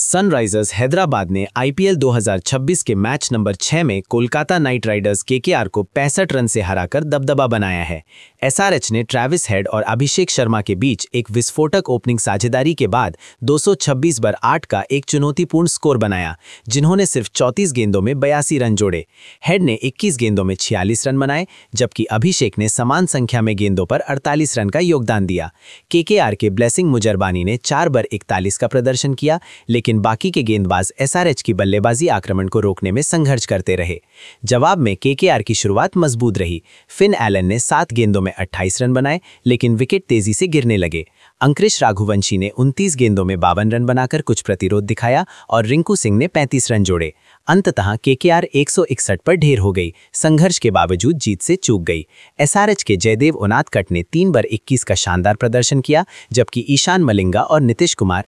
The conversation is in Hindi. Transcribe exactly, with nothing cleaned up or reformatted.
सनराइजर्स हैदराबाद ने आईपीएल दो हज़ार छब्बीस के मैच नंबर छह में कोलकाता नाइट राइडर्स केकेआर को पैंसठ रन से हराकर दबदबा बनाया है। एसआरएच ने ट्रैविस हेड और अभिषेक शर्मा के बीच एक विस्फोटक ओपनिंग साझेदारी के बाद दो सौ छब्बीस बर आठ का एक चुनौतीपूर्ण स्कोर बनाया, जिन्होंने सिर्फ चौंतीस गेंदों में बयासी रन जोड़े। हेड ने इक्कीस गेंदों में छियालीस रन बनाए, जबकि अभिषेक ने समान संख्या में गेंदों पर अड़तालीस रन का योगदान दिया। केकेआर के ब्लेसिंग मुजरबानी ने चार बर इकतालीस का प्रदर्शन किया, लेकिन बाकी के गेंदबाज एसआरएच की बल्लेबाजी आक्रमण को रोकने में संघर्ष करते रहे। जवाब में केकेआर की शुरुआत मजबूत रही। फिन एलन ने सात गेंदों में अट्ठाईस रन बनाए, लेकिन विकेट तेजी से गिरने लगे। अंकुरिश रघुवंशी ने उनतीस गेंदों में बावन रन बनाकर कुछ प्रतिरोध दिखाया और रिंकू सिंह ने पैंतीस रन जोड़े। अंततः केकेआर एक सौ इकसठ पर ढेर हो गई। संघर्ष के बावजूद जीत से चूक गई। एसआरएच के जयदेव उनादकट ने तीन बर इक्कीस का शानदार प्रदर्शन किया, जबकि ईशान मलिंगा और नीतीश कुमार